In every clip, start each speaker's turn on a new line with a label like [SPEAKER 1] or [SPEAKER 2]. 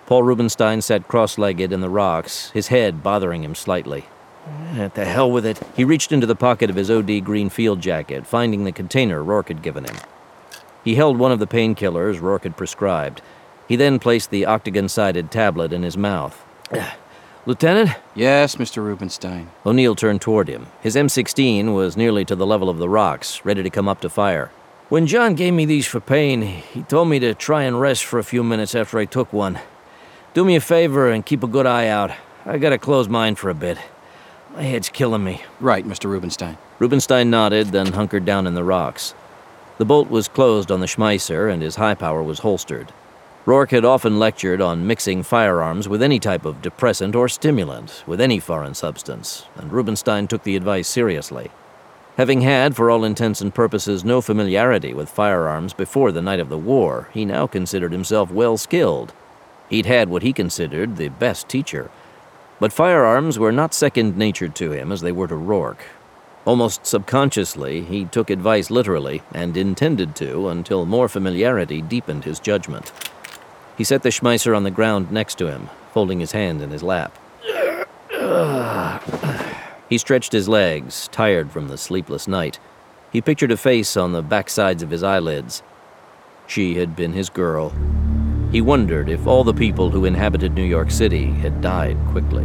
[SPEAKER 1] Paul Rubenstein sat cross-legged in the rocks, his head bothering him slightly. The hell with it. He reached into the pocket of his OD green field jacket, finding the container Rourke had given him. He held one of the painkillers Rourke had prescribed. He then placed the octagon-sided tablet in his mouth. Lieutenant?
[SPEAKER 2] Yes, Mr. Rubenstein.
[SPEAKER 1] O'Neill turned toward him. His M16 was nearly to the level of the rocks, ready to come up to fire. When John gave me these for pain, he told me to try and rest for a few minutes after I took one. Do me a favor and keep a good eye out. I gotta close mine for a bit. My head's killing me.
[SPEAKER 2] Right, Mr. Rubenstein.
[SPEAKER 1] Rubenstein nodded, then hunkered down in the rocks. The bolt was closed on the Schmeisser, and his high power was holstered. Rourke had often lectured on mixing firearms with any type of depressant or stimulant, with any foreign substance, and Rubenstein took the advice seriously. Having had, for all intents and purposes, no familiarity with firearms before the night of the war, he now considered himself well skilled. He'd had what he considered the best teacher. But firearms were not second nature to him as they were to Rourke. Almost subconsciously, he took advice literally, and intended to, until more familiarity deepened his judgment. He set the Schmeisser on the ground next to him, folding his hand in his lap. He stretched his legs, tired from the sleepless night. He pictured a face on the backsides of his eyelids. She had been his girl. He wondered if all the people who inhabited New York City had died quickly.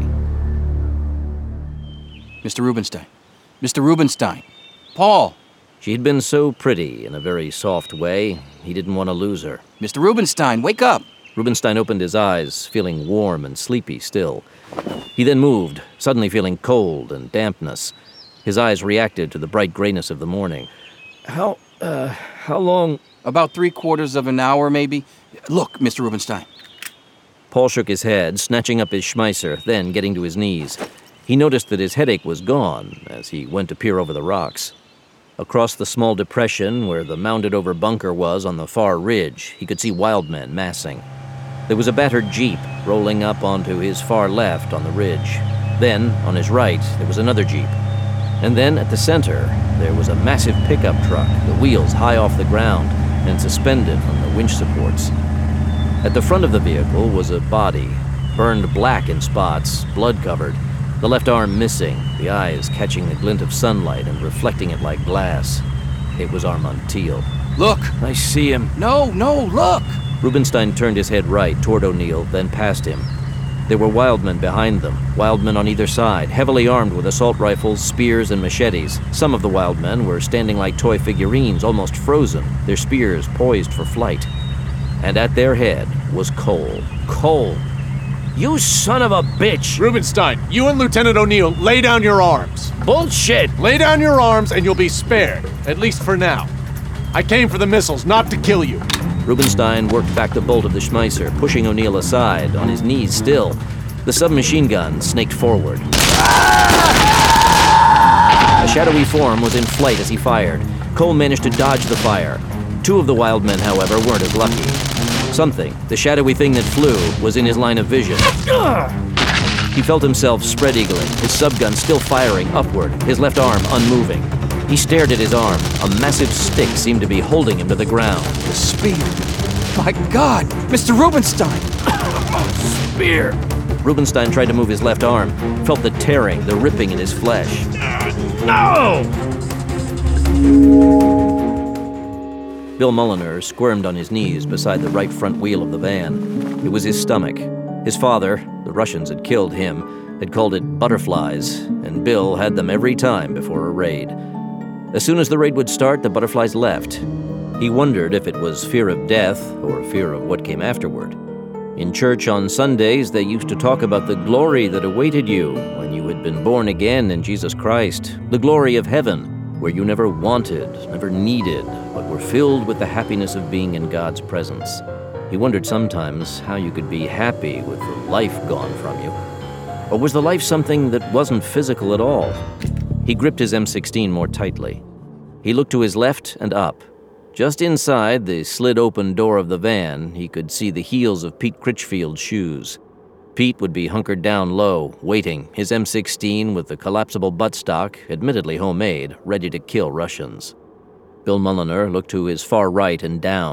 [SPEAKER 2] Mr. Rubenstein. Mr. Rubenstein. Paul.
[SPEAKER 1] She had been so pretty in a very soft way, he didn't want to lose her.
[SPEAKER 2] Mr. Rubenstein, wake up!
[SPEAKER 1] Rubenstein opened his eyes, feeling warm and sleepy still. He then moved, suddenly feeling cold and dampness. His eyes reacted to the bright grayness of the morning. How long?
[SPEAKER 2] About 3/4 of an hour, maybe. Look, Mr. Rubenstein.
[SPEAKER 1] Paul shook his head, snatching up his Schmeisser, then getting to his knees. He noticed that his headache was gone as he went to peer over the rocks. Across the small depression where the mounded-over bunker was on the far ridge, he could see wild men massing. There was a battered jeep rolling up onto his far left on the ridge. Then, on his right, there was another jeep. And then, at the center, there was a massive pickup truck, the wheels high off the ground and suspended from the winch supports. At the front of the vehicle was a body, burned black in spots, blood-covered, the left arm missing, the eyes catching the glint of sunlight and reflecting it like glass. It was Armand Thiel.
[SPEAKER 2] Look!
[SPEAKER 1] I see him.
[SPEAKER 2] No, look!
[SPEAKER 1] Rubenstein turned his head right toward O'Neill, then past him. There were wild men behind them, wild men on either side, heavily armed with assault rifles, spears, and machetes. Some of the wild men were standing like toy figurines, almost frozen, their spears poised for flight. And at their head was Cole. Cole! You son of a bitch!
[SPEAKER 3] Rubenstein, you and Lieutenant O'Neill, lay down your arms.
[SPEAKER 1] Bullshit!
[SPEAKER 3] Lay down your arms and you'll be spared, at least for now. I came for the missiles, not to kill you.
[SPEAKER 1] Rubenstein worked back the bolt of the Schmeisser, pushing O'Neill aside, on his knees still. The submachine gun snaked forward. A shadowy form was in flight as he fired. Cole managed to dodge the fire. Two of the wild men, however, weren't as lucky. Something, the shadowy thing that flew, was in his line of vision. He felt himself spread-eagling, his subgun still firing upward, his left arm unmoving. He stared at his arm. A massive stick seemed to be holding him to the ground.
[SPEAKER 2] The spear! My God! Mr. Rubenstein!
[SPEAKER 1] Spear! Rubenstein tried to move his left arm, felt the tearing, the ripping in his flesh. No! Bill Mulliner squirmed on his knees beside the right front wheel of the van. It was his stomach. His father, the Russians had killed him, had called it butterflies, and Bill had them every time before a raid. As soon as the raid would start, the butterflies left. He wondered if it was fear of death or fear of what came afterward. In church on Sundays, they used to talk about the glory that awaited you when you had been born again in Jesus Christ, the glory of heaven, where you never wanted, never needed, but were filled with the happiness of being in God's presence. He wondered sometimes how you could be happy with the life gone from you. Or was the life something that wasn't physical at all? He gripped his M16 more tightly. He looked to his left and up. Just inside the slid-open door of the van, he could see the heels of Pete Critchfield's shoes. Pete would be hunkered down low, waiting, his M16 with the collapsible buttstock, admittedly homemade, ready to kill Russians. Bill Mulliner looked to his far right and down.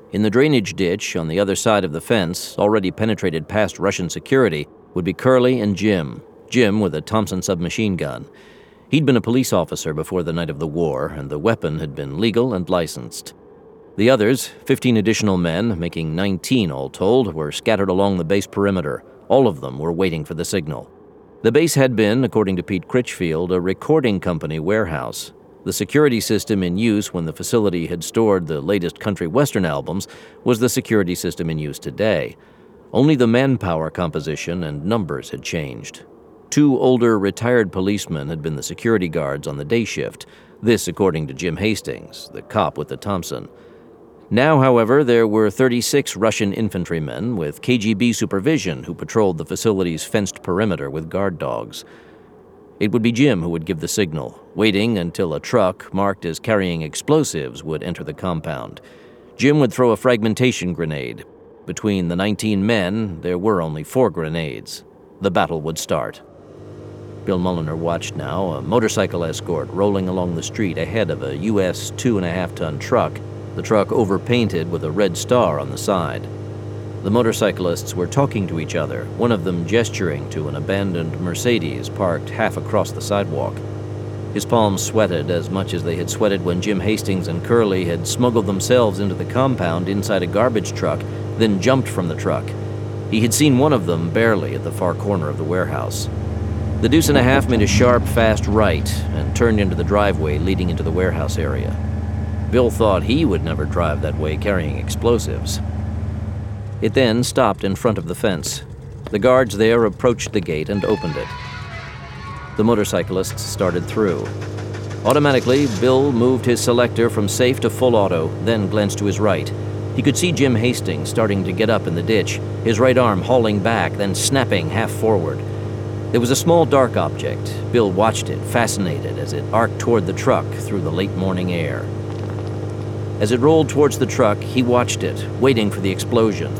[SPEAKER 1] In the drainage ditch on the other side of the fence, already penetrated past Russian security, would be Curly and Jim with a Thompson submachine gun. He'd been a police officer before the night of the war, and the weapon had been legal and licensed. The others, 15 additional men, making 19 all told, were scattered along the base perimeter. All of them were waiting for the signal. The base had been, according to Pete Critchfield, a recording company warehouse. The security system in use when the facility had stored the latest country western albums was the security system in use today. Only the manpower composition and numbers had changed. 2 older retired policemen had been the security guards on the day shift, this according to Jim Hastings, the cop with the Thompson. Now, however, there were 36 Russian infantrymen with KGB supervision who patrolled the facility's fenced perimeter with guard dogs. It would be Jim who would give the signal, waiting until a truck marked as carrying explosives would enter the compound. Jim would throw a fragmentation grenade. Between the 19 men, there were only 4 grenades. The battle would start. Bill Mulliner watched now, a motorcycle escort rolling along the street ahead of a U.S. 2.5-ton truck, the truck overpainted with a red star on the side. The motorcyclists were talking to each other, one of them gesturing to an abandoned Mercedes parked half across the sidewalk. His palms sweated as much as they had sweated when Jim Hastings and Curly had smuggled themselves into the compound inside a garbage truck, then jumped from the truck. He had seen one of them barely at the far corner of the warehouse. The Deuce and a Half made a sharp, fast right and turned into the driveway leading into the warehouse area. Bill thought he would never drive that way carrying explosives. It then stopped in front of the fence. The guards there approached the gate and opened it. The motorcyclists started through. Automatically, Bill moved his selector from safe to full auto, then glanced to his right. He could see Jim Hastings starting to get up in the ditch, his right arm hauling back, then snapping half forward. There was a small dark object. Bill watched it, fascinated, as it arced toward the truck through the late morning air. As it rolled towards the truck, he watched it, waiting for the explosion.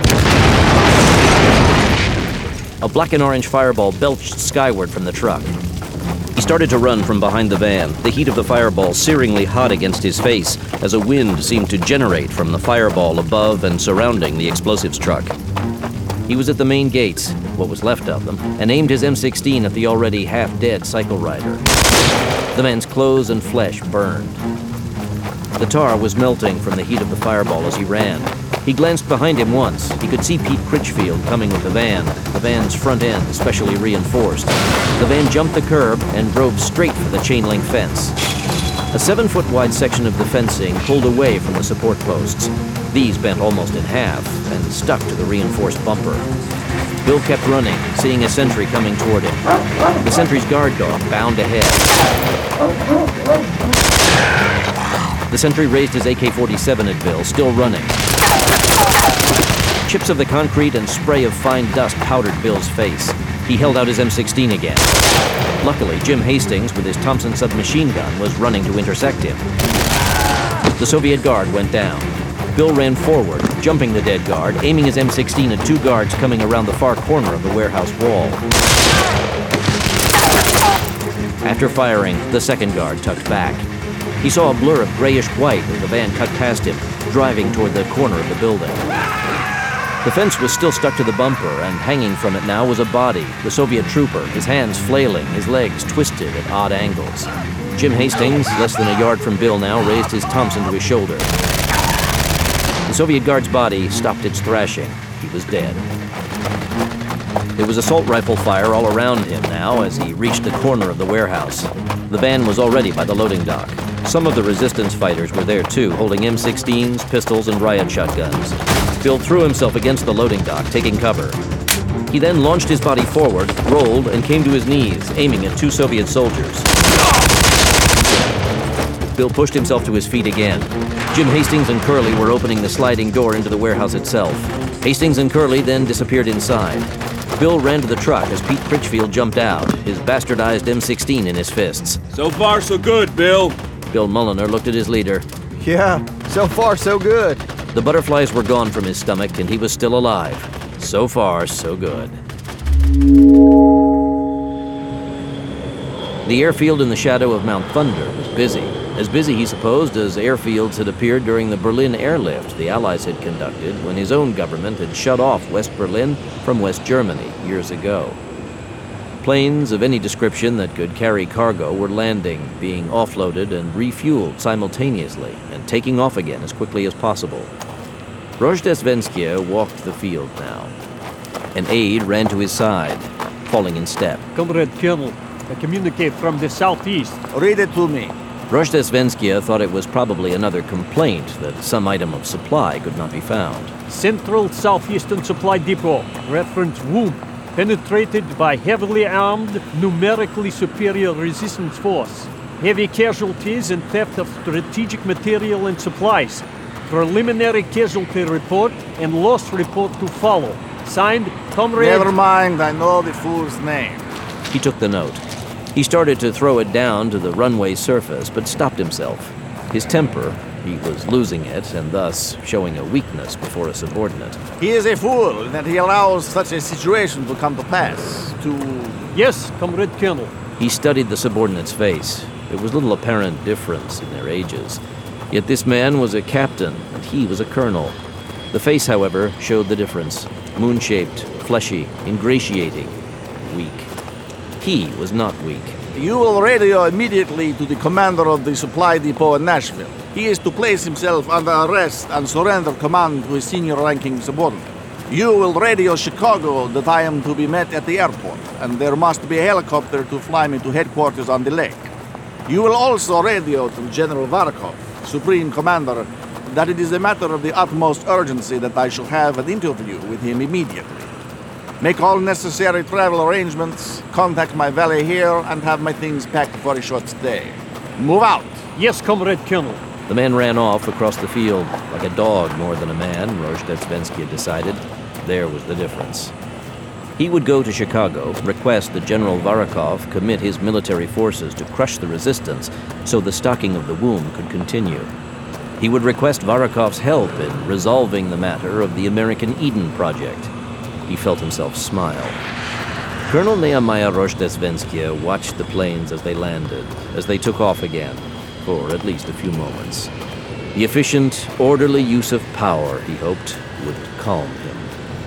[SPEAKER 1] A black and orange fireball belched skyward from the truck. He started to run from behind the van, the heat of the fireball searingly hot against his face as a wind seemed to generate from the fireball above and surrounding the explosives truck. He was at the main gates, what was left of them, and aimed his M16 at the already half-dead cycle rider. The man's clothes and flesh burned. The tar was melting from the heat of the fireball as he ran. He glanced behind him once. He could see Pete Critchfield coming with the van's front end specially reinforced. The van jumped the curb and drove straight for the chain-link fence. A 7-foot-wide section of the fencing pulled away from the support posts. These bent almost in half and stuck to the reinforced bumper. Bill kept running, seeing a sentry coming toward him. The sentry's guard dog bound ahead. The sentry raised his AK-47 at Bill, still running. Chips of the concrete and spray of fine dust powdered Bill's face. He held out his M16 again. Luckily, Jim Hastings, with his Thompson submachine gun, was running to intercept him. The Soviet guard went down. Bill ran forward, jumping the dead guard, aiming his M16 at 2 guards coming around the far corner of the warehouse wall. After firing, the second guard tucked back. He saw a blur of grayish-white as the van cut past him, driving toward the corner of the building. The fence was still stuck to the bumper, and hanging from it now was a body, the Soviet trooper, his hands flailing, his legs twisted at odd angles. Jim Hastings, less than a yard from Bill now, raised his Thompson to his shoulder. The Soviet guard's body stopped its thrashing. He was dead. There was assault rifle fire all around him now as he reached the corner of the warehouse. The van was already by the loading dock. Some of the resistance fighters were there too, holding M16s, pistols, and riot shotguns. Bill threw himself against the loading dock, taking cover. He then launched his body forward, rolled, and came to his knees, aiming at 2 Soviet soldiers. Bill pushed himself to his feet again. Jim Hastings and Curly were opening the sliding door into the warehouse itself. Hastings and Curly then disappeared inside. Bill ran to the truck as Pete Critchfield jumped out, his bastardized M16 in his fists.
[SPEAKER 4] So far, so good, Bill.
[SPEAKER 1] Bill Mulliner looked at his leader.
[SPEAKER 5] Yeah, so far, so good.
[SPEAKER 1] The butterflies were gone from his stomach, and he was still alive. So far, so good. The airfield in the shadow of Mount Thunder was busy. As busy, he supposed, as airfields had appeared during the Berlin airlift the Allies had conducted when his own government had shut off West Berlin from West Germany years ago. Planes of any description that could carry cargo were landing, being offloaded and refueled simultaneously, and taking off again as quickly as possible. Rojdestvensky walked the field now. An aide ran to his side, falling in step.
[SPEAKER 6] Comrade Colonel, I communicate from the southeast.
[SPEAKER 5] Read it to me.
[SPEAKER 1] Rojdestvensky thought it was probably another complaint that some item of supply could not be found.
[SPEAKER 6] Central Southeastern Supply Depot, reference WOOM, penetrated by heavily armed, numerically superior resistance force. Heavy casualties and theft of strategic material and supplies. Preliminary casualty report and loss report to follow. Signed, Comrade...
[SPEAKER 5] Never mind, I know the fool's name.
[SPEAKER 1] He took the note. He started to throw it down to the runway surface, but stopped himself. His temper, he was losing it, and thus showing a weakness before a subordinate.
[SPEAKER 5] He is a fool in that he allows such a situation to come to pass.
[SPEAKER 6] Yes, Comrade Colonel.
[SPEAKER 1] He studied the subordinate's face. There was little apparent difference in their ages. Yet this man was a captain, and he was a colonel. The face, however, showed the difference. Moon-shaped, fleshy, ingratiating, weak. He was not weak.
[SPEAKER 5] You will radio immediately to the commander of the supply depot in Nashville. He is to place himself under arrest and surrender command to his senior-ranking subordinate. You will radio Chicago that I am to be met at the airport, and there must be a helicopter to fly me to headquarters on the lake. You will also radio to General Varakov, Supreme Commander, that it is a matter of the utmost urgency that I shall have an interview with him immediately. Make all necessary travel arrangements, contact my valet here, and have my things packed for a short stay. Move out!
[SPEAKER 6] Yes, Comrade Colonel.
[SPEAKER 1] The man ran off across the field, like a dog more than a man, Rojdestvensky had decided. There was the difference. He would go to Chicago, request that General Varakov commit his military forces to crush the resistance so the stocking of the WOOM could continue. He would request Varakov's help in resolving the matter of the American Eden Project. He felt himself smile. Colonel Nehemiah Rojdestvensky watched the planes as they landed, as they took off again, for at least a few moments. The efficient, orderly use of power, he hoped, would calm him.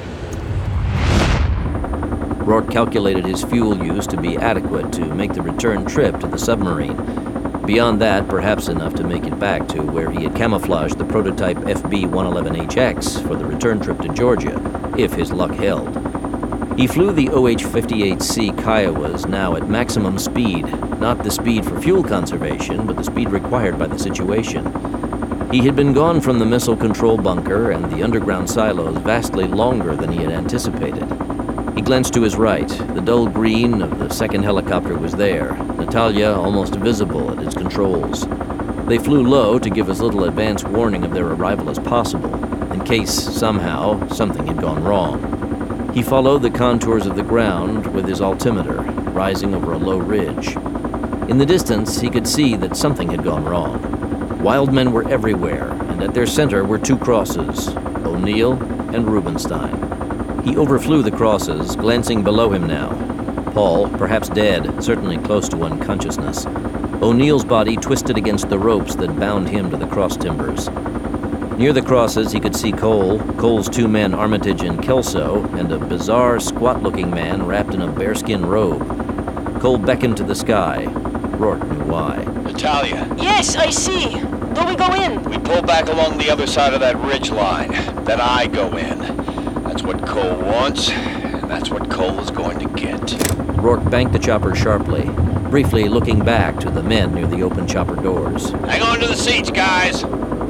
[SPEAKER 1] Rourke calculated his fuel use to be adequate to make the return trip to the submarine. Beyond that, perhaps enough to make it back to where he had camouflaged the prototype FB-111HX for the return trip to Georgia, if his luck held. He flew the OH-58C Kiowas now at maximum speed, not the speed for fuel conservation, but the speed required by the situation. He had been gone from the missile control bunker and the underground silos vastly longer than he had anticipated. He glanced to his right. The dull green of the second helicopter was there, Natalia almost visible at its controls. They flew low to give as little advance warning of their arrival as possible, in case, somehow, something had gone wrong. He followed the contours of the ground with his altimeter, rising over a low ridge. In the distance, he could see that something had gone wrong. Wild men were everywhere, and at their center were two crosses, O'Neill and Rubenstein. He overflew the crosses, glancing below him now. Paul, perhaps dead, certainly close to unconsciousness. O'Neill's body twisted against the ropes that bound him to the cross timbers. Near the crosses, he could see Cole, Cole's two men Armitage and Kelso, and a bizarre, squat-looking man wrapped in a bearskin robe. Cole beckoned to the sky. Rourke knew why.
[SPEAKER 7] Natalia.
[SPEAKER 8] Yes, I see. Do we go in?
[SPEAKER 7] We pull back along the other side of that ridge line. Then I go in. That's what Cole wants, and that's what Cole is going to get.
[SPEAKER 1] Rourke banked the chopper sharply, briefly looking back to the men near the open chopper doors.
[SPEAKER 7] Hang on to the seats, guys!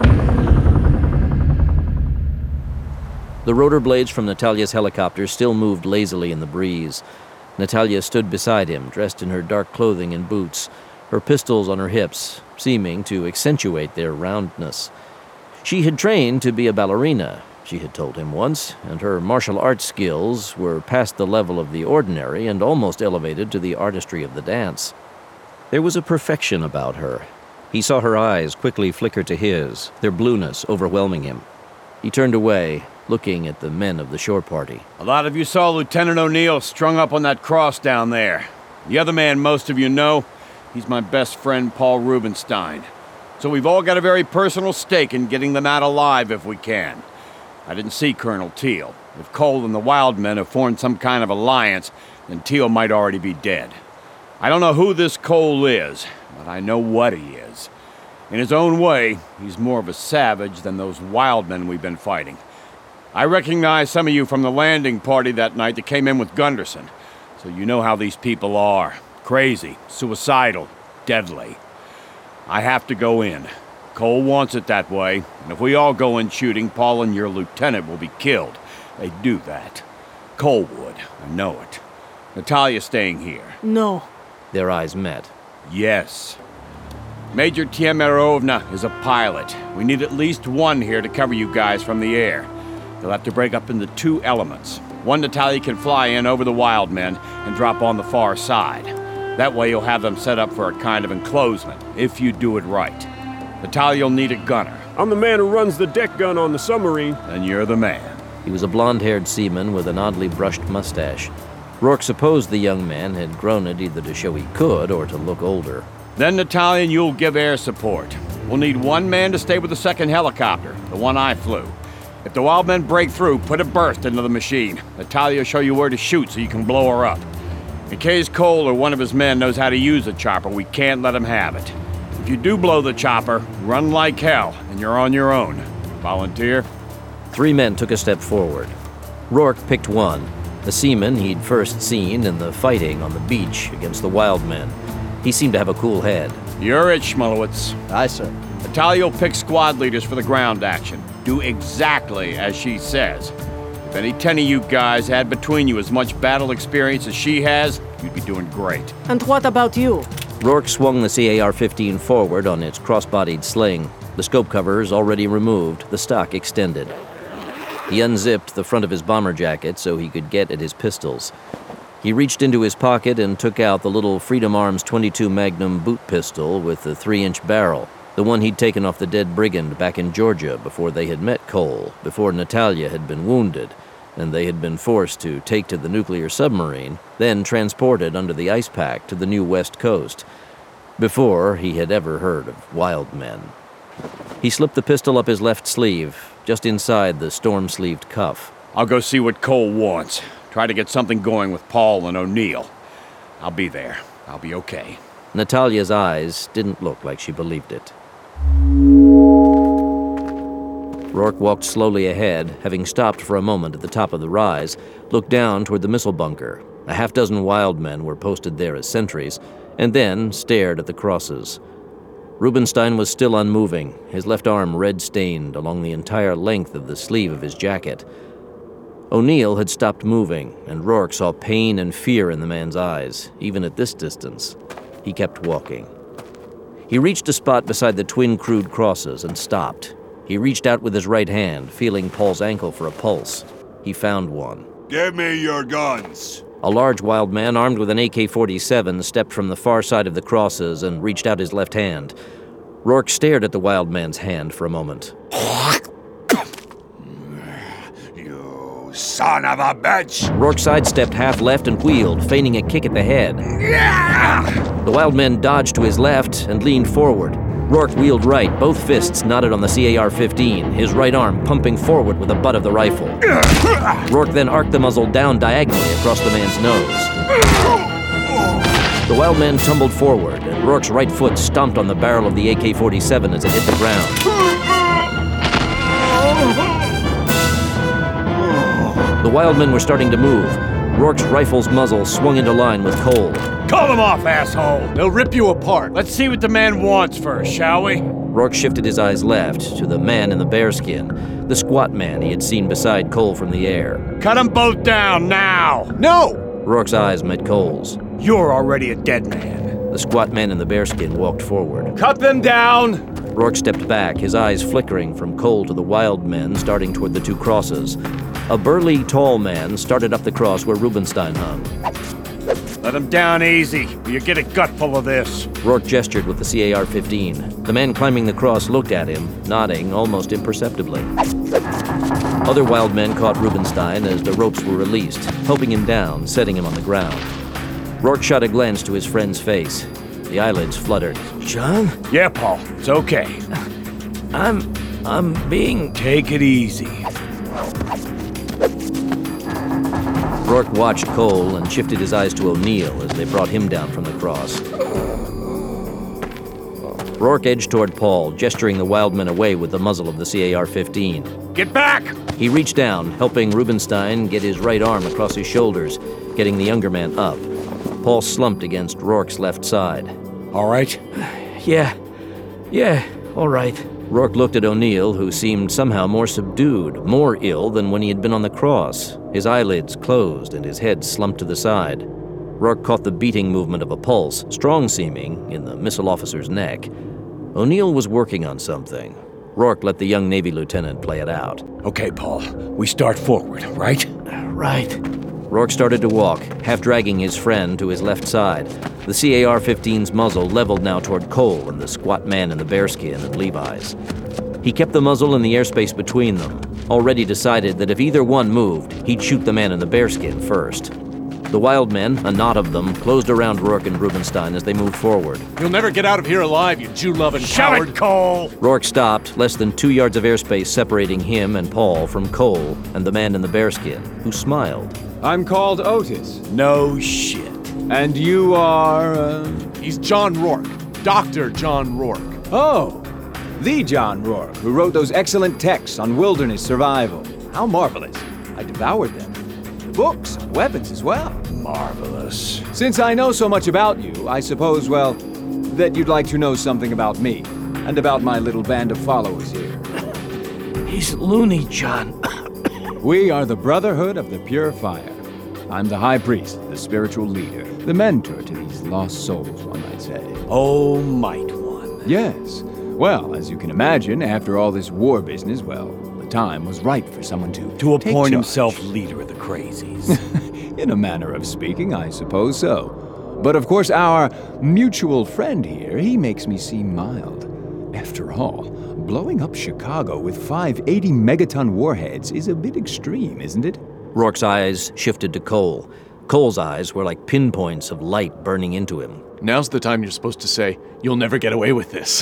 [SPEAKER 1] The rotor blades from Natalia's helicopter still moved lazily in the breeze. Natalia stood beside him, dressed in her dark clothing and boots, her pistols on her hips, seeming to accentuate their roundness. She had trained to be a ballerina, she had told him once, and her martial arts skills were past the level of the ordinary and almost elevated to the artistry of the dance. There was a perfection about her. He saw her eyes quickly flicker to his, their blueness overwhelming him. He turned away, looking at the men of the shore party.
[SPEAKER 4] A lot of you saw Lieutenant O'Neill strung up on that cross down there. The other man most of you know, he's my best friend Paul Rubenstein. So we've all got a very personal stake in getting them out alive if we can. I didn't see Colonel Teal. If Cole and the Wild Men have formed some kind of alliance, then Teal might already be dead. I don't know who this Cole is, but I know what he is. In his own way, he's more of a savage than those Wild Men we've been fighting. I recognize some of you from the landing party that night that came in with Gunderson, so you know how these people are. Crazy, suicidal, deadly. I have to go in. Cole wants it that way, and if we all go in shooting, Paul and your lieutenant will be killed. They do that. Cole would, I know it. Natalia's staying here.
[SPEAKER 8] No.
[SPEAKER 1] Their eyes met.
[SPEAKER 4] Yes. Major Tiemerovna is a pilot. We need at least one here to cover you guys from the air. They'll have to break up into 2 elements. One Natalia can fly in over the Wild Men and drop on the far side. That way you'll have them set up for a kind of enclosement, if you do it right. Natalia'll need a gunner.
[SPEAKER 9] I'm the man who runs the deck gun on the submarine.
[SPEAKER 4] Then you're the man.
[SPEAKER 1] He was a blonde-haired seaman with an oddly brushed mustache. Rourke supposed the young man had grown it either to show he could or to look older.
[SPEAKER 4] Then Natalia and you'll give air support. We'll need one man to stay with the second helicopter, the one I flew. If the Wild Men break through, put a burst into the machine. Natalia will show you where to shoot so you can blow her up. In case Cole or one of his men knows how to use the chopper, we can't let him have it. If you do blow the chopper, run like hell, and you're on your own. Volunteer?
[SPEAKER 1] 3 men took a step forward. Rourke picked one, the seaman he'd first seen in the fighting on the beach against the Wild Men. He seemed to have a cool head.
[SPEAKER 4] You're it, Schmulowitz.
[SPEAKER 5] Aye, sir.
[SPEAKER 4] Natalia will pick squad leaders for the ground action. Do exactly as she says. If any 10 of you guys had between you as much battle experience as she has, you'd be doing great.
[SPEAKER 8] And what about you?
[SPEAKER 1] Rourke swung the CAR-15 forward on its cross-bodied sling. The scope covers already removed, the stock extended. He unzipped the front of his bomber jacket so he could get at his pistols. He reached into his pocket and took out the little Freedom Arms .22 Magnum boot pistol with the 3-inch barrel, the one he'd taken off the dead brigand back in Georgia before they had met Cole, before Natalia had been wounded, and they had been forced to take to the nuclear submarine, then transported under the ice pack to the new West Coast, before he had ever heard of Wild Men. He slipped the pistol up his left sleeve, just inside the storm-sleeved cuff.
[SPEAKER 4] I'll go see what Cole wants. Try to get something going with Paul and O'Neill. I'll be there. I'll be okay.
[SPEAKER 1] Natalia's eyes didn't look like she believed it. Rourke walked slowly ahead, having stopped for a moment at the top of the rise, looked down toward the missile bunker. A half-dozen Wild Men were posted there as sentries, and then stared at the crosses. Rubenstein was still unmoving, his left arm red-stained along the entire length of the sleeve of his jacket. O'Neill had stopped moving, and Rourke saw pain and fear in the man's eyes, even at this distance. He kept walking. He reached a spot beside the twin crude crosses and stopped. He reached out with his right hand, feeling Paul's ankle for a pulse. He found one.
[SPEAKER 10] Give me your guns.
[SPEAKER 1] A large Wild Man armed with an AK-47 stepped from the far side of the crosses and reached out his left hand. Rourke stared at the Wild Man's hand for a moment.
[SPEAKER 10] You son of a bitch!
[SPEAKER 1] Rourke sidestepped half left and wheeled, feigning a kick at the head. The Wild Man dodged to his left and leaned forward. Rourke wheeled right, both fists knotted on the CAR-15, his right arm pumping forward with the butt of the rifle. Rourke then arced the muzzle down diagonally across the man's nose. The Wild Man tumbled forward, and Rourke's right foot stomped on the barrel of the AK-47 as it hit the ground. The Wild Men were starting to move. Rourke's rifle's muzzle swung into line with Cole.
[SPEAKER 4] Call them off, asshole!
[SPEAKER 3] They'll rip you apart.
[SPEAKER 4] Let's see what the man wants first, shall we?
[SPEAKER 1] Rourke shifted his eyes left to the man in the bearskin, the squat man he had seen beside Cole from the air.
[SPEAKER 4] Cut them both down, now!
[SPEAKER 3] No!
[SPEAKER 1] Rourke's eyes met Cole's.
[SPEAKER 4] You're already a dead man.
[SPEAKER 1] The squat man in the bearskin walked forward.
[SPEAKER 4] Cut them down!
[SPEAKER 1] Rourke stepped back, his eyes flickering from Cole to the Wild Men starting toward the two crosses. A burly, tall man started up the cross where Rubenstein hung.
[SPEAKER 4] Let him down easy, or you get a gutful of this.
[SPEAKER 1] Rourke gestured with the CAR-15. The man climbing the cross looked at him, nodding almost imperceptibly. Other Wild Men caught Rubenstein as the ropes were released, helping him down, setting him on the ground. Rourke shot a glance to his friend's face. The eyelids fluttered.
[SPEAKER 5] John?
[SPEAKER 4] Yeah, Paul, it's okay.
[SPEAKER 5] I'm being...
[SPEAKER 4] Take it easy.
[SPEAKER 1] Rourke watched Cole and shifted his eyes to O'Neill as they brought him down from the cross. Rourke edged toward Paul, gesturing the wild men away with the muzzle of the CAR-15.
[SPEAKER 4] Get back!
[SPEAKER 1] He reached down, helping Rubenstein get his right arm across his shoulders, getting the younger man up. Paul slumped against Rourke's left side.
[SPEAKER 4] All right?
[SPEAKER 5] Yeah, all right.
[SPEAKER 1] Rourke looked at O'Neill, who seemed somehow more subdued, more ill than when he had been on the cross. His eyelids closed and his head slumped to the side. Rourke caught the beating movement of a pulse, strong-seeming, in the missile officer's neck. O'Neill was working on something. Rourke let the young Navy lieutenant play it out.
[SPEAKER 4] Okay, Paul. We start forward, right?
[SPEAKER 5] Right.
[SPEAKER 1] Rourke started to walk, half dragging his friend to his left side. The CAR-15's muzzle leveled now toward Cole and the squat man in the bearskin and Levi's. He kept the muzzle in the airspace between them, already decided that if either one moved, he'd shoot the man in the bearskin first. The wild men, a knot of them, closed around Rourke and Rubenstein as they moved forward.
[SPEAKER 3] You'll never get out of here alive, you Jew-loving coward.
[SPEAKER 4] Shut it, Cole!
[SPEAKER 1] Rourke stopped, less than 2 yards of airspace separating him and Paul from Cole and the man in the bearskin, who smiled.
[SPEAKER 11] I'm called Otis.
[SPEAKER 4] No shit.
[SPEAKER 11] And you are,
[SPEAKER 3] He's John Rourke. Dr. John Rourke.
[SPEAKER 11] Oh, the John Rourke, who wrote those excellent texts on wilderness survival. How marvelous. I devoured them. The books, weapons as well.
[SPEAKER 4] Marvelous.
[SPEAKER 11] Since I know so much about you, I suppose, well, that you'd like to know something about me, and about my little band of followers here.
[SPEAKER 5] He's loony, John.
[SPEAKER 11] We are the Brotherhood of the Pure Fire. I'm the High Priest, the spiritual leader, the mentor to these lost souls, one might say.
[SPEAKER 4] Oh, might one.
[SPEAKER 11] Yes. Well, as you can imagine, after all this war business, well, the time was right for someone to
[SPEAKER 4] To
[SPEAKER 11] take
[SPEAKER 4] appoint
[SPEAKER 11] charge.
[SPEAKER 4] himself leader of the crazies.
[SPEAKER 11] In a manner of speaking, I suppose so. But of course, our mutual friend here, he makes me seem mild. After all, blowing up Chicago with 5 80-megaton warheads is a bit extreme, isn't it?
[SPEAKER 1] Rourke's eyes shifted to Cole. Cole's eyes were like pinpoints of light burning into him.
[SPEAKER 3] Now's the time you're supposed to say, you'll never get away with this.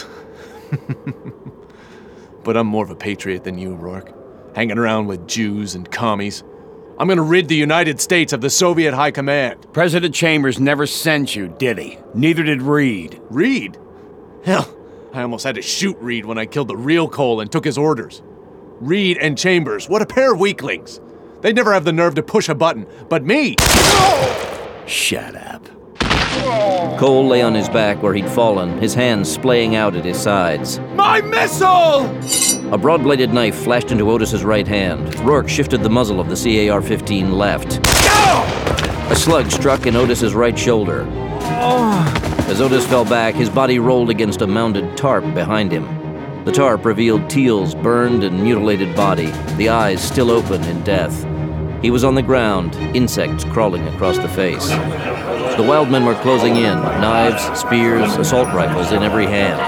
[SPEAKER 3] But I'm more of a patriot than you, Rourke. Hanging around with Jews and commies. I'm gonna rid the United States of the Soviet High Command.
[SPEAKER 4] President Chambers never sent you, did he? Neither did Reed.
[SPEAKER 3] Reed? Hell, I almost had to shoot Reed when I killed the real Cole and took his orders. Reed and Chambers, what a pair of weaklings. They'd never have the nerve to push a button, but me!
[SPEAKER 4] Shut up.
[SPEAKER 1] Cole lay on his back where he'd fallen, his hands splaying out at his sides.
[SPEAKER 11] My missile!
[SPEAKER 1] A broad-bladed knife flashed into Otis's right hand. Rourke shifted the muzzle of the CAR-15 left. A slug struck in Otis's right shoulder. As Otis fell back, his body rolled against a mounded tarp behind him. The tarp revealed Teal's burned and mutilated body, the eyes still open in death. He was on the ground, insects crawling across the face. The wild men were closing in, knives, spears, assault rifles in every hand.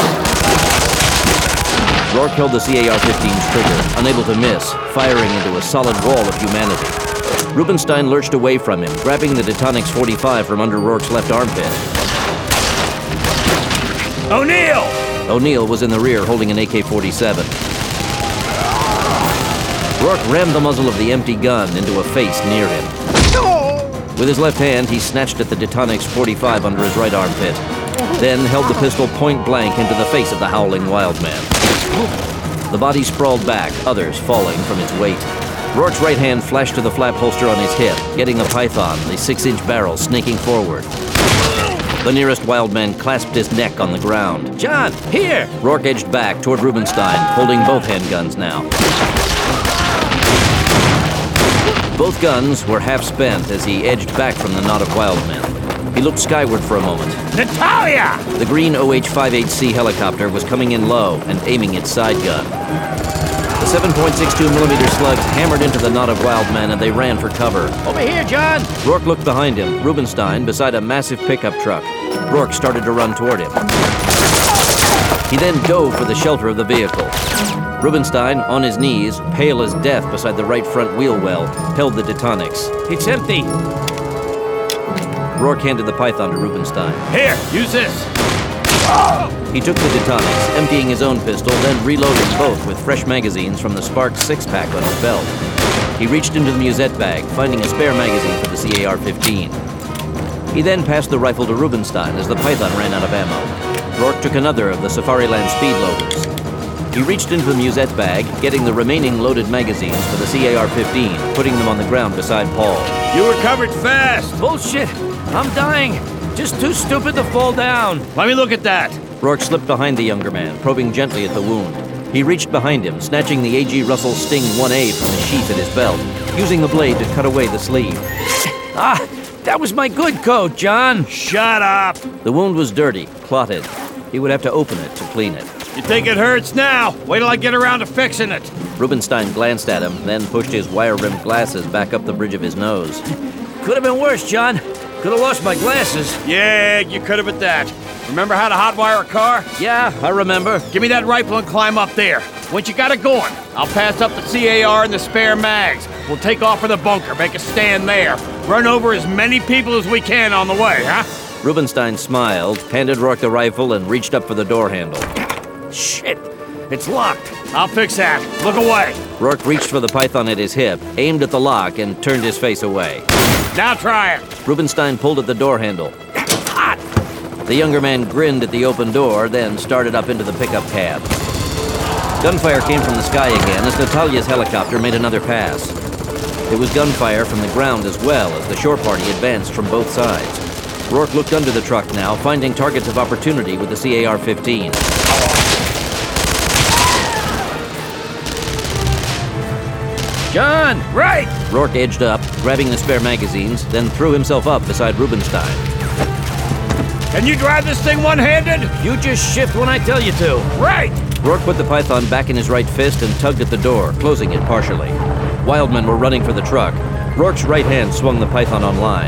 [SPEAKER 1] Rourke held the CAR-15's trigger, unable to miss, firing into a solid wall of humanity. Rubenstein lurched away from him, grabbing the Detonix 45 from under Rourke's left armpit.
[SPEAKER 4] O'Neill!
[SPEAKER 1] O'Neill was in the rear holding an AK-47. Rourke rammed the muzzle of the empty gun into a face near him. With his left hand, he snatched at the Detonix 45 under his right armpit, then held the pistol point blank into the face of the howling wild man. The body sprawled back, others falling from its weight. Rourke's right hand flashed to the flap holster on his hip, getting the Python, the 6-inch barrel, snaking forward. The nearest wild man clasped his neck on the ground.
[SPEAKER 5] John, here!
[SPEAKER 1] Rourke edged back toward Rubenstein, holding both handguns now. Both guns were half spent as he edged back from the knot of wild men. He looked skyward for a moment.
[SPEAKER 4] Natalia!
[SPEAKER 1] The green OH-58C helicopter was coming in low and aiming its side gun. The 7.62mm slugs hammered into the knot of wild men and they ran for cover.
[SPEAKER 5] Over here, John!
[SPEAKER 1] Rourke looked behind him, Rubenstein beside a massive pickup truck. Rourke started to run toward him. He then dove for the shelter of the vehicle. Rubenstein, on his knees, pale as death beside the right front wheel well, held the Detonix.
[SPEAKER 5] It's empty.
[SPEAKER 1] Rourke handed the python to Rubenstein.
[SPEAKER 4] Here, use this.
[SPEAKER 1] He took the Detonics, emptying his own pistol, then reloaded both with fresh magazines from the Spark 6-pack on his belt. He reached into the musette bag, finding a spare magazine for the CAR-15. He then passed the rifle to Rubenstein as the python ran out of ammo. Rourke took another of the Safariland speed loaders. He reached into the musette bag, getting the remaining loaded magazines for the CAR-15, putting them on the ground beside Paul.
[SPEAKER 4] You recovered fast.
[SPEAKER 1] Bullshit! I'm dying! Just too stupid to fall down!
[SPEAKER 4] Let me look at that.
[SPEAKER 1] Rourke slipped behind the younger man, probing gently at the wound. He reached behind him, snatching the A.G. Russell Sting 1A from the sheath at his belt, using the blade to cut away the sleeve. Ah! That was my good coat, John!
[SPEAKER 4] Shut up!
[SPEAKER 1] The wound was dirty, clotted. He would have to open it to clean it.
[SPEAKER 4] You think it hurts now? Wait till I get around to fixing it.
[SPEAKER 1] Rubenstein glanced at him, then pushed his wire-rimmed glasses back up the bridge of his nose. Could have been worse, John. Could have lost my glasses.
[SPEAKER 4] Yeah, you could have at that. Remember how to hotwire a car?
[SPEAKER 1] Yeah, I remember.
[SPEAKER 4] Give me that rifle and climb up there. Once you got it going, I'll pass up the CAR and the spare mags. We'll take off for the bunker, make a stand there. Run over as many people as we can on the way, huh?
[SPEAKER 1] Rubenstein smiled, handed Rourke the rifle, and reached up for the door handle.
[SPEAKER 4] Shit! It's locked. I'll fix that. Look away.
[SPEAKER 1] Rourke reached for the python at his hip, aimed at the lock, and turned his face away.
[SPEAKER 4] Now try it.
[SPEAKER 1] Rubenstein pulled at the door handle. Hot! The younger man grinned at the open door, then started up into the pickup cab. Gunfire came from the sky again as Natalia's helicopter made another pass. There was gunfire from the ground as well as the shore party advanced from both sides. Rourke looked under the truck now, finding targets of opportunity with the CAR-15. John!
[SPEAKER 4] Right!
[SPEAKER 1] Rourke edged up, grabbing the spare magazines, then threw himself up beside Rubenstein.
[SPEAKER 4] Can you drive this thing one-handed?
[SPEAKER 1] You just shift when I tell you to.
[SPEAKER 4] Right!
[SPEAKER 1] Rourke put the python back in his right fist and tugged at the door, closing it partially. Wildmen were running for the truck. Rourke's right hand swung the python on line.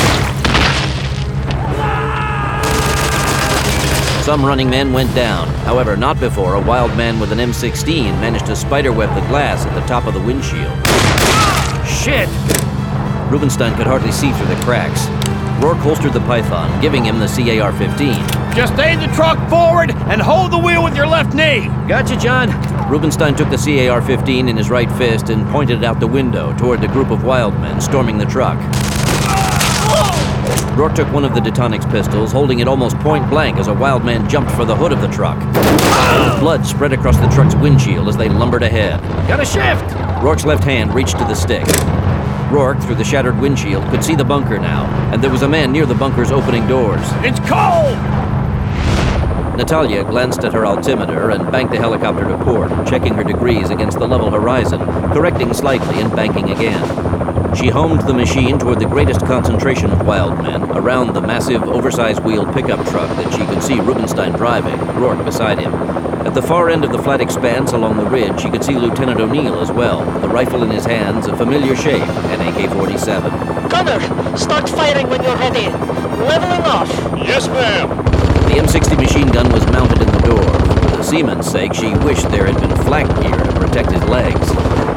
[SPEAKER 1] Some running men went down. However, not before a wild man with an M16 managed to spiderweb the glass at the top of the windshield.
[SPEAKER 4] Shit!
[SPEAKER 1] Rubenstein could hardly see through the cracks. Rourke holstered the python, giving him the CAR-15.
[SPEAKER 4] Just aim the truck forward and hold the wheel with your left knee.
[SPEAKER 1] Gotcha, John. Rubenstein took the CAR-15 in his right fist and pointed it out the window toward the group of wild men storming the truck. Rourke took one of the Detonics pistols, holding it almost point blank as a wild man jumped for the hood of the truck. Blood spread across the truck's windshield as they lumbered ahead.
[SPEAKER 4] Gotta shift!
[SPEAKER 1] Rourke's left hand reached to the stick. Rourke, through the shattered windshield, could see the bunker now, and there was a man near the bunker's opening doors.
[SPEAKER 4] It's cold!
[SPEAKER 1] Natalia glanced at her altimeter and banked the helicopter to port, checking her degrees against the level horizon, correcting slightly and banking again. She homed the machine toward the greatest concentration of wild men, around the massive, oversized wheeled pickup truck that she could see Rubenstein driving, Rourke beside him. At the far end of the flat expanse along the ridge, she could see Lieutenant O'Neill as well, the rifle in his hands, a familiar shape, an AK-47.
[SPEAKER 8] Gunner, start firing when you're ready. Leveling off.
[SPEAKER 9] Yes, ma'am.
[SPEAKER 1] The M60 machine gun was mounted in the door. For the seaman's sake, she wished there had been flak gear to protect his legs.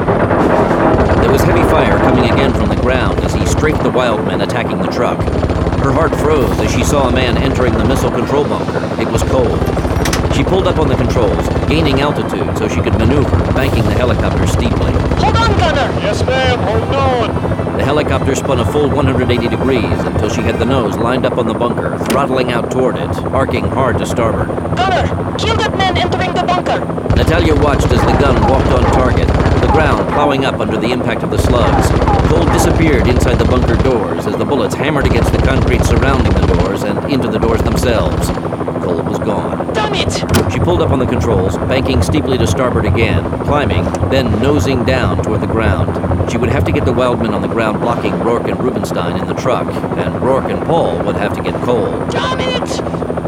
[SPEAKER 1] There was heavy fire coming again from the ground as he strafed the wild men attacking the truck. Her heart froze as she saw a man entering the missile control bunker. It was cold. She pulled up on the controls, gaining altitude so she could maneuver, banking the helicopter steeply.
[SPEAKER 8] Hold on, Gunner!
[SPEAKER 9] Yes, ma'am. Hold on.
[SPEAKER 1] The helicopter spun a full 180 degrees until she had the nose lined up on the bunker, throttling out toward it, arcing hard to starboard.
[SPEAKER 8] Gunner, kill that man entering the bunker!
[SPEAKER 1] Natalia watched as the gun walked on target, the ground plowing up under the impact of the slugs. Cole disappeared inside the bunker doors as the bullets hammered against the concrete surrounding the doors and into the doors themselves. Cole was gone.
[SPEAKER 8] Damn it!
[SPEAKER 1] She pulled up on the controls, banking steeply to starboard again, climbing, then nosing down toward the ground. She would have to get the wildmen on the ground blocking Rourke and Rubenstein in the truck, and Rourke and Paul would have to get Cole.
[SPEAKER 8] Damn it!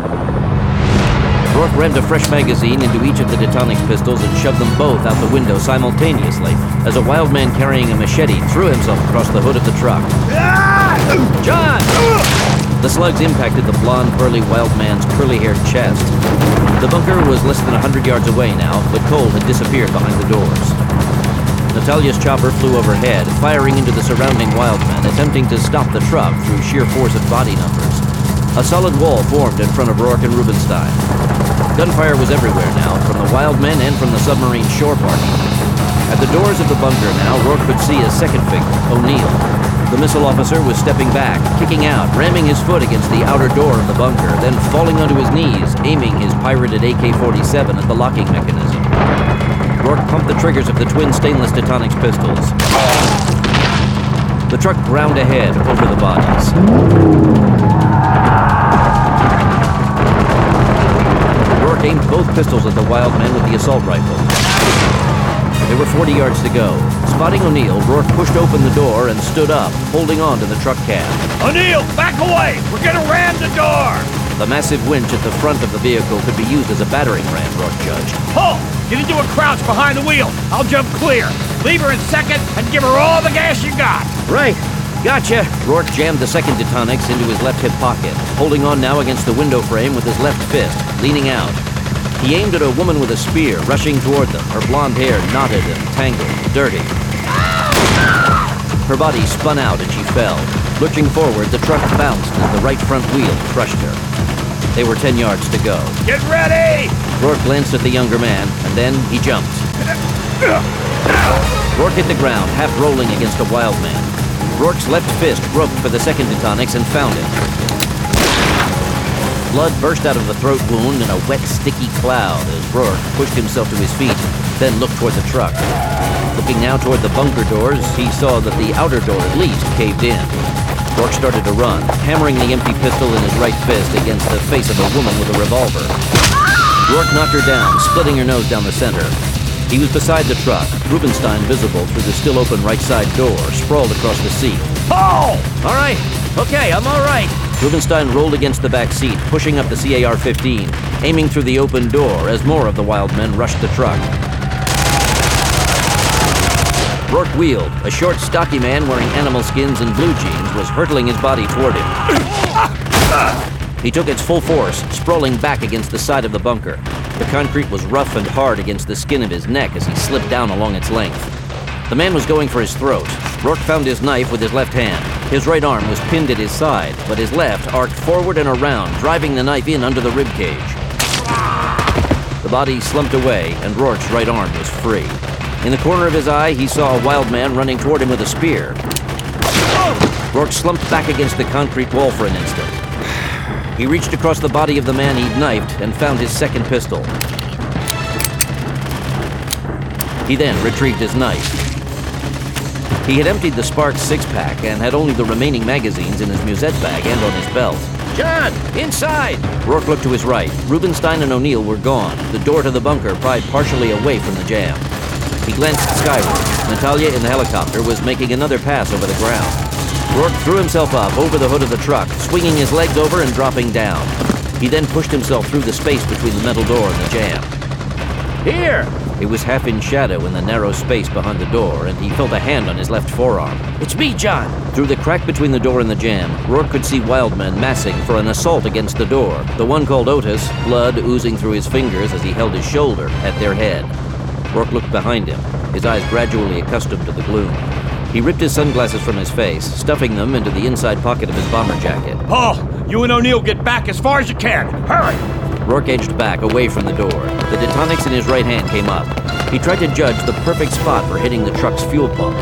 [SPEAKER 1] Rourke rammed a fresh magazine into each of the Detonics pistols and shoved them both out the window simultaneously as a wild man carrying a machete threw himself across the hood of the truck. John! The slugs impacted the blonde, burly wild man's curly-haired chest. The bunker was less than 100 yards away now, but Cole had disappeared behind the doors. Natalia's chopper flew overhead, firing into the surrounding wildmen, attempting to stop the truck through sheer force of body numbers. A solid wall formed in front of Rourke and Rubenstein. Gunfire was everywhere now, from the wildmen and from the submarine shore party. At the doors of the bunker now, Rourke could see a second figure, O'Neill. The missile officer was stepping back, kicking out, ramming his foot against the outer door of the bunker, then falling onto his knees, aiming his pirated AK-47 at the locking mechanism. Rourke pumped the triggers of the twin stainless Detonics pistols. The truck ground ahead over the bodies. Rourke aimed both pistols at the wild men with the assault rifle. There were 40 yards to go. Spotting O'Neill, Rourke pushed open the door and stood up, holding on to the truck cab.
[SPEAKER 4] O'Neill, back away! We're gonna ram the door!
[SPEAKER 1] The massive winch at the front of the vehicle could be used as a battering ram, Rourke judged.
[SPEAKER 4] Pull! Get into a crouch behind the wheel. I'll jump clear. Leave her in second and give her all the gas you got.
[SPEAKER 1] Right. Gotcha. Rourke jammed the second Detonics into his left hip pocket, holding on now against the window frame with his left fist, leaning out. He aimed at a woman with a spear, rushing toward them, her blonde hair knotted and tangled, dirty. Her body spun out and she fell. Lurching forward, the truck bounced as the right front wheel crushed her. They were 10 yards to go.
[SPEAKER 4] Get ready!
[SPEAKER 1] Rourke glanced at the younger man, and then he jumped. Rourke hit the ground, half rolling against a wild man. Rourke's left fist groped for the second Detonix and found it. Blood burst out of the throat wound in a wet, sticky cloud as Rourke pushed himself to his feet, then looked toward the truck. Looking now toward the bunker doors, he saw that the outer door at least caved in. Rourke started to run, hammering the empty pistol in his right fist against the face of a woman with a revolver. Rourke knocked her down, splitting her nose down the center. He was beside the truck, Rubenstein visible through the still open right side door, sprawled across the seat.
[SPEAKER 4] Oh!
[SPEAKER 1] All right. Okay, I'm all right. Rubenstein rolled against the back seat, pushing up the CAR-15, aiming through the open door as more of the wild men rushed the truck. Rourke wheeled. A short, stocky man wearing animal skins and blue jeans was hurtling his body toward him. He took its full force, sprawling back against the side of the bunker. The concrete was rough and hard against the skin of his neck as he slipped down along its length. The man was going for his throat. Rourke found his knife with his left hand. His right arm was pinned at his side, but his left arced forward and around, driving the knife in under the ribcage. The body slumped away, and Rourke's right arm was free. In the corner of his eye, he saw a wild man running toward him with a spear. Rourke slumped back against the concrete wall for an instant. He reached across the body of the man he'd knifed and found his second pistol. He then retrieved his knife. He had emptied the Sparks six-pack and had only the remaining magazines in his musette bag and on his belt. John, inside! Rourke looked to his right. Rubenstein and O'Neill were gone, the door to the bunker pried partially away from the jam. He glanced skyward. Natalia in the helicopter was making another pass over the ground. Rourke threw himself up over the hood of the truck, swinging his legs over and dropping down. He then pushed himself through the space between the metal door and the jam. Here! It was half in shadow in the narrow space behind the door, and he felt a hand on his left forearm. It's me, John! Through the crack between the door and the jam, Rourke could see wild men massing for an assault against the door. The one called Otis, blood oozing through his fingers as he held his shoulder, at their head. Rourke looked behind him, his eyes gradually accustomed to the gloom. He ripped his sunglasses from his face, stuffing them into the inside pocket of his bomber jacket.
[SPEAKER 4] Paul, you and O'Neill get back as far as you can. Hurry!
[SPEAKER 1] Rourke edged back, away from the door. The Detonics in his right hand came up. He tried to judge the perfect spot for hitting the truck's fuel pump.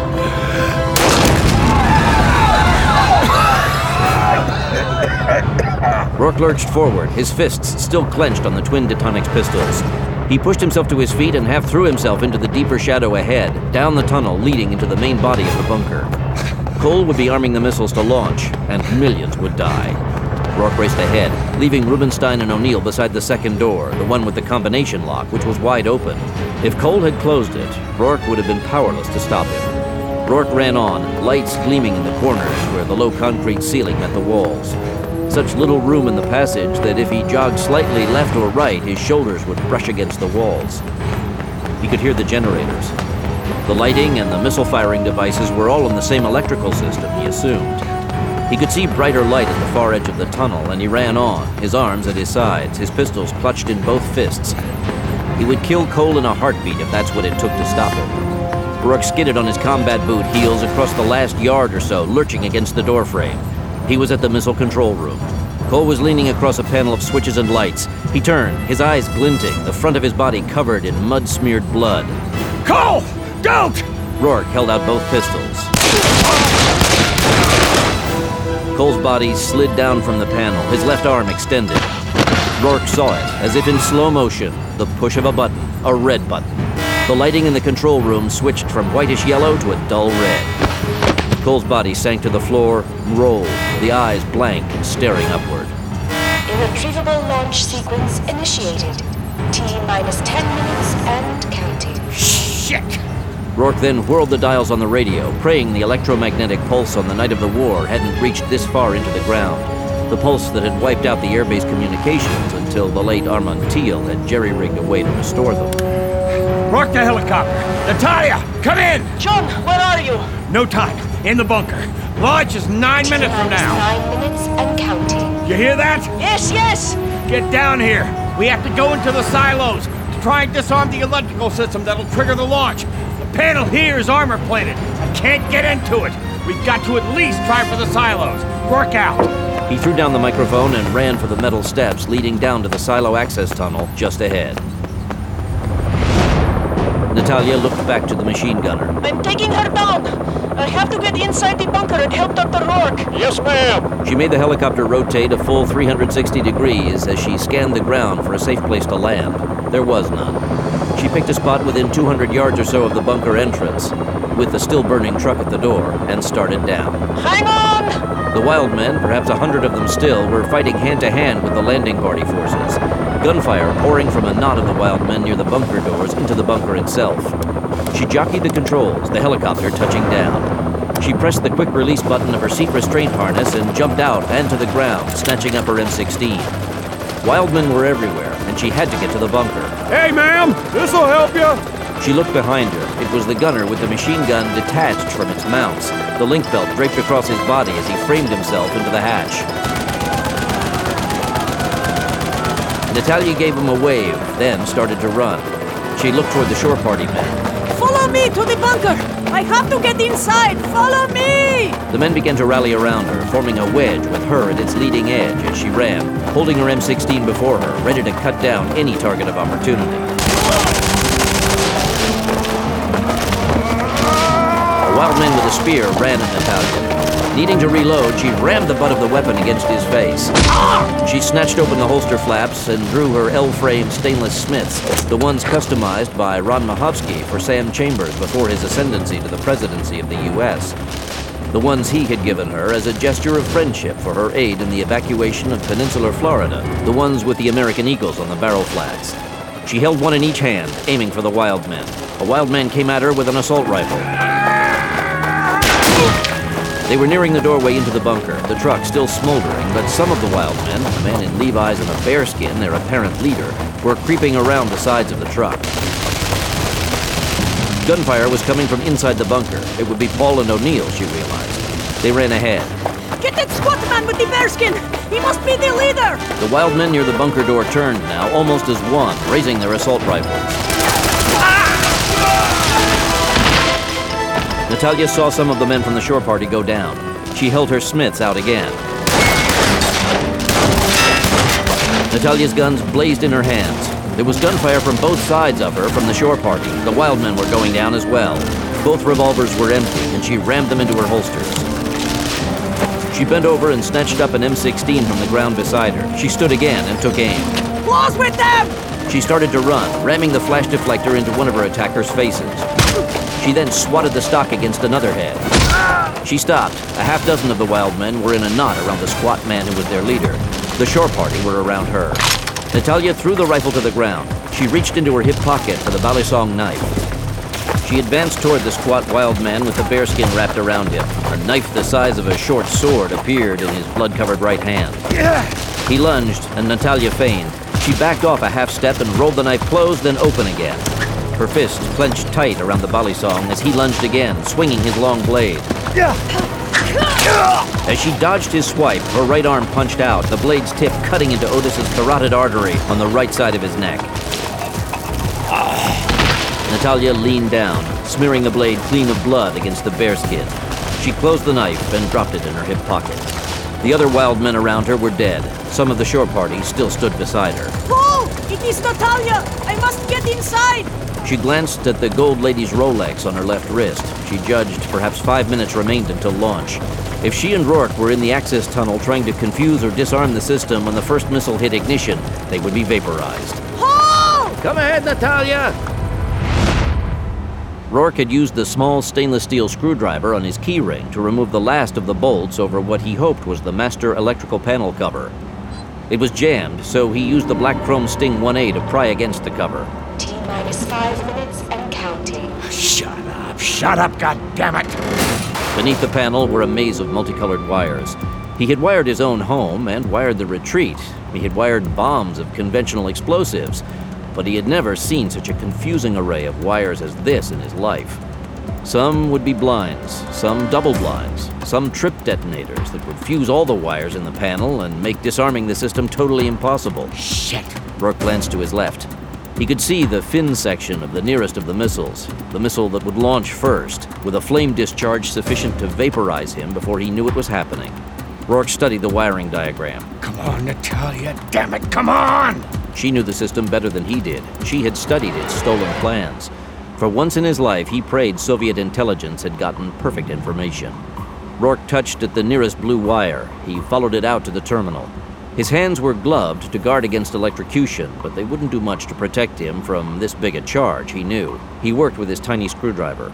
[SPEAKER 1] Rourke lurched forward, his fists still clenched on the twin Detonics pistols. He pushed himself to his feet and half threw himself into the deeper shadow ahead, down the tunnel leading into the main body of the bunker. Cole would be arming the missiles to launch, and millions would die. Rourke raced ahead, leaving Rubenstein and O'Neill beside the second door, the one with the combination lock, which was wide open. If Cole had closed it, Rourke would have been powerless to stop him. Rourke ran on, lights gleaming in the corners where the low concrete ceiling met the walls. Such little room in the passage that if he jogged slightly left or right, his shoulders would brush against the walls. He could hear the generators. The lighting and the missile-firing devices were all in the same electrical system, he assumed. He could see brighter light at the far edge of the tunnel, and he ran on, his arms at his sides, his pistols clutched in both fists. He would kill Cole in a heartbeat if that's what it took to stop him. Rourke skidded on his combat boot heels across the last yard or so, lurching against the doorframe. He was at the missile control room. Cole was leaning across a panel of switches and lights. He turned, his eyes glinting, the front of his body covered in mud-smeared blood.
[SPEAKER 4] Cole! Don't!
[SPEAKER 1] Rourke held out both pistols. Cole's body slid down from the panel, his left arm extended. Rourke saw it, as if in slow motion, the push of a button, a red button. The lighting in the control room switched from whitish yellow to a dull red. Cole's body sank to the floor, rolled, the eyes blank and staring upward.
[SPEAKER 12] Irretrievable launch sequence initiated. T-minus 10 minutes and counting.
[SPEAKER 4] Shit!
[SPEAKER 1] Rourke then whirled the dials on the radio, praying the electromagnetic pulse on the night of the war hadn't reached this far into the ground. The pulse that had wiped out the airbase communications until the late Armand Teal had jerry-rigged a way to restore them.
[SPEAKER 4] Rourke the helicopter! Natalia, come in!
[SPEAKER 8] John, where are you?
[SPEAKER 4] No time. In the bunker. Launch is 9 minutes from now.
[SPEAKER 12] 9 minutes and counting.
[SPEAKER 4] You hear that?
[SPEAKER 8] Yes, yes!
[SPEAKER 4] Get down here. We have to go into the silos to try and disarm the electrical system that'll trigger the launch. The panel here is armor plated. I can't get into it. We've got to at least try for the silos. Work out.
[SPEAKER 1] He threw down the microphone and ran for the metal steps leading down to the silo access tunnel just ahead. Natalia looked back to the machine gunner.
[SPEAKER 8] I'm taking her down. I have to get inside the bunker and help Dr. Rourke.
[SPEAKER 9] Yes, ma'am.
[SPEAKER 1] She made the helicopter rotate a full 360 degrees as she scanned the ground for a safe place to land. There was none. She picked a spot within 200 yards or so of the bunker entrance, with the still-burning truck at the door, and started down.
[SPEAKER 8] Hang on!
[SPEAKER 1] The wild men, perhaps 100 of them still, were fighting hand-to-hand with the landing party forces. Gunfire pouring from a knot of the wild men near the bunker doors into the bunker itself. She jockeyed the controls, the helicopter touching down. She pressed the quick-release button of her seat restraint harness and jumped out and to the ground, snatching up her M16. Wildmen were everywhere, and she had to get to the bunker.
[SPEAKER 9] Hey, ma'am, this'll help you.
[SPEAKER 1] She looked behind her. It was the gunner with the machine gun detached from its mounts, the link belt draped across his body as he framed himself into the hatch. Natalia gave him a wave, then started to run. She looked toward the shore party men.
[SPEAKER 13] Follow me to the bunker! I have to get inside! Follow me!
[SPEAKER 1] The men began to rally around her, forming a wedge with her at its leading edge as she ran, holding her M16 before her, ready to cut down any target of opportunity. A wild man with a spear ran at Natalia. Needing to reload, she rammed the butt of the weapon against his face. She snatched open the holster flaps and drew her L-frame stainless Smiths, the ones customized by Ron Mahovsky for Sam Chambers before his ascendancy to the presidency of the U.S. The ones he had given her as a gesture of friendship for her aid in the evacuation of peninsular Florida, the ones with the American eagles on the barrel flags. She held one in each hand, aiming for the wild men. A wild man came at her with an assault rifle. They were nearing the doorway into the bunker, the truck still smoldering, but some of the wild men, a man in Levi's and a bearskin, their apparent leader, were creeping around the sides of the truck. Gunfire was coming from inside the bunker. It would be Paul and O'Neill, she realized. They ran ahead.
[SPEAKER 13] Get that squat man with the bearskin! He must be the leader!
[SPEAKER 1] The wild men near the bunker door turned now, almost as one, raising their assault rifles. Natalia saw some of the men from the shore party go down. She held her Smiths out again. Natalia's guns blazed in her hands. There was gunfire from both sides of her from the shore party. The wild men were going down as well. Both revolvers were empty, and she rammed them into her holsters. She bent over and snatched up an M16 from the ground beside her. She stood again and took aim.
[SPEAKER 13] Close with them!
[SPEAKER 1] She started to run, ramming the flash deflector into one of her attackers' faces. She then swatted the stock against another head. She stopped. A half dozen of the wild men were in a knot around the squat man who was their leader. The shore party were around her. Natalia threw the rifle to the ground. She reached into her hip pocket for the balisong knife. She advanced toward the squat wild man with the bearskin wrapped around him. A knife the size of a short sword appeared in his blood-covered right hand. He lunged, and Natalia feigned. She backed off a half step and rolled the knife closed, then open again. Her fist clenched tight around the balisong as he lunged again, swinging his long blade. As she dodged his swipe, her right arm punched out, the blade's tip cutting into Otis's carotid artery on the right side of his neck. Natalia leaned down, smearing the blade clean of blood against the bearskin. She closed the knife and dropped it in her hip pocket. The other wild men around her were dead. Some of the shore party still stood beside her.
[SPEAKER 13] Paul! It is Natalia! I must get inside!
[SPEAKER 1] She glanced at the gold lady's Rolex on her left wrist. She judged perhaps 5 minutes remained until launch. If she and Rourke were in the access tunnel trying to confuse or disarm the system when the first missile hit ignition, they would be vaporized.
[SPEAKER 13] Paul!
[SPEAKER 1] Come ahead, Natalia! Rourke had used the small stainless steel screwdriver on his keyring to remove the last of the bolts over what he hoped was the master electrical panel cover. It was jammed, so he used the black chrome Sting 1A to pry against the cover.
[SPEAKER 12] T-minus 5 minutes and counting.
[SPEAKER 10] Shut up, goddammit!
[SPEAKER 1] Beneath the panel were a maze of multicolored wires. He had wired his own home and wired the retreat. He had wired bombs of conventional explosives, but he had never seen such a confusing array of wires as this in his life. Some would be blinds, some double blinds, some trip detonators that would fuse all the wires in the panel and make disarming the system totally impossible.
[SPEAKER 10] Shit!
[SPEAKER 1] Rourke glanced to his left. He could see the fin section of the nearest of the missiles, the missile that would launch first, with a flame discharge sufficient to vaporize him before he knew it was happening. Rourke studied the wiring diagram.
[SPEAKER 10] Come on, Natalia, damn it, come on!
[SPEAKER 1] She knew the system better than he did. She had studied its stolen plans. For once in his life, he prayed Soviet intelligence had gotten perfect information. Rourke touched at the nearest blue wire. He followed it out to the terminal. His hands were gloved to guard against electrocution, but they wouldn't do much to protect him from this big a charge, he knew. He worked with his tiny screwdriver.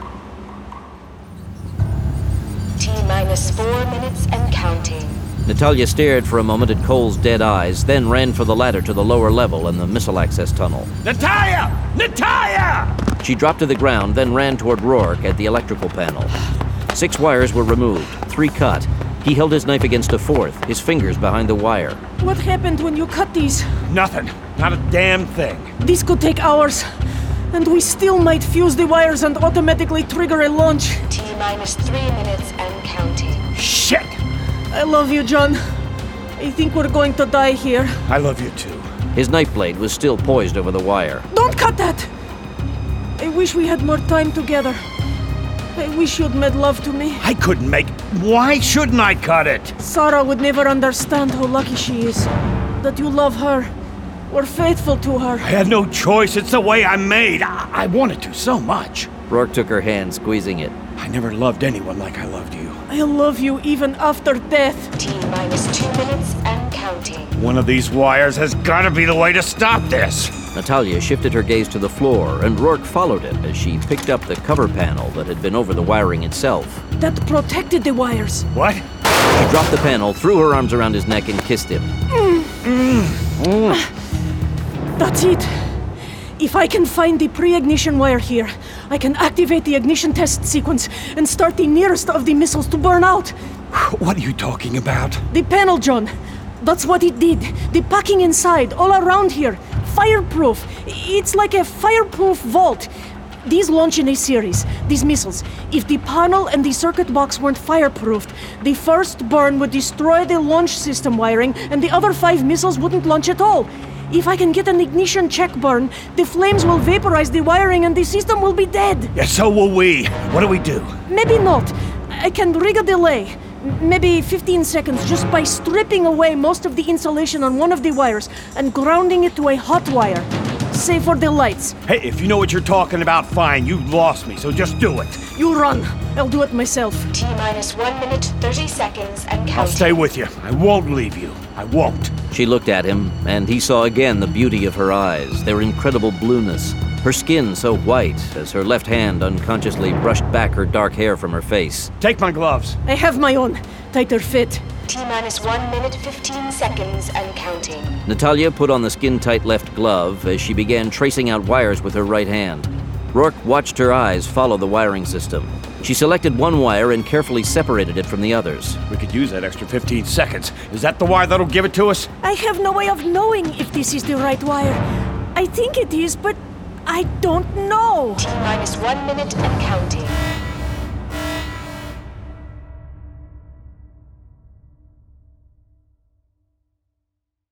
[SPEAKER 12] T-minus 4 minutes and counting.
[SPEAKER 1] Natalia stared for a moment at Cole's dead eyes, then ran for the ladder to the lower level and the missile access tunnel.
[SPEAKER 10] Natalia! Natalia!
[SPEAKER 1] She dropped to the ground, then ran toward Rourke at the electrical panel. 6 wires were removed, 3 cut. He held his knife against a 4th, his fingers behind the wire.
[SPEAKER 13] What happened when you cut these?
[SPEAKER 10] Nothing. Not a damn thing.
[SPEAKER 13] This could take hours. And we still might fuse the wires and automatically trigger a launch.
[SPEAKER 12] T-minus 3 minutes and counting.
[SPEAKER 10] Shit!
[SPEAKER 13] I love you, John. I think we're going to die here.
[SPEAKER 10] I love you too.
[SPEAKER 1] His knife blade was still poised over the wire.
[SPEAKER 13] Don't cut that! I wish we had more time together. I wish you'd made love to me.
[SPEAKER 10] I couldn't make... Why shouldn't I cut it?
[SPEAKER 13] Sarah would never understand how lucky she is. That you love her. We're faithful to her.
[SPEAKER 10] I had no choice. It's the way I'm made. I wanted to so much.
[SPEAKER 1] Rourke took her hand, squeezing it.
[SPEAKER 10] I never loved anyone like I loved you.
[SPEAKER 13] I love you even after death.
[SPEAKER 12] T-minus 2 minutes and counting.
[SPEAKER 10] One of these wires has got to be the way to stop this.
[SPEAKER 1] Natalia shifted her gaze to the floor, and Rourke followed it as she picked up the cover panel that had been over the wiring itself.
[SPEAKER 13] That protected the wires.
[SPEAKER 10] What?
[SPEAKER 1] She dropped the panel, threw her arms around his neck, and kissed him.
[SPEAKER 13] That's it. If I can find the pre-ignition wire here, I can activate the ignition test sequence and start the nearest of the missiles to burn out.
[SPEAKER 10] What are you talking about?
[SPEAKER 13] The panel, John. That's what it did. The packing inside, all around here. Fireproof. It's like a fireproof vault. These launch in a series, these missiles. If the panel and the circuit box weren't fireproofed, the first burn would destroy the launch system wiring, and the other 5 missiles wouldn't launch at all. If I can get an ignition check burn, the flames will vaporize the wiring and the system will be dead.
[SPEAKER 10] Yeah, so will we. What do we do?
[SPEAKER 13] Maybe not. I can rig a delay. Maybe 15 seconds just by stripping away most of the insulation on one of the wires and grounding it to a hot wire. Save for the lights.
[SPEAKER 10] Hey, if you know what you're talking about, fine. You've lost me, so just do it.
[SPEAKER 13] You run. I'll do it myself.
[SPEAKER 12] T-minus 1 minute, 30 seconds and counting.
[SPEAKER 10] I'll stay with you. I won't leave you. I won't.
[SPEAKER 1] She looked at him, and he saw again the beauty of her eyes, their incredible blueness, her skin so white as her left hand unconsciously brushed back her dark hair from her face.
[SPEAKER 10] Take my gloves.
[SPEAKER 13] I have my own. Tighter fit.
[SPEAKER 12] T-minus 1 minute, 15 seconds and counting.
[SPEAKER 1] Natalia put on the skin-tight left glove as she began tracing out wires with her right hand. Rourke watched her eyes follow the wiring system. She selected one wire and carefully separated it from the others.
[SPEAKER 10] We could use that extra 15 seconds. Is that the wire that'll give it to us?
[SPEAKER 13] I have no way of knowing if this is the right wire. I think it is, but I don't know.
[SPEAKER 12] T-minus 1 minute and counting.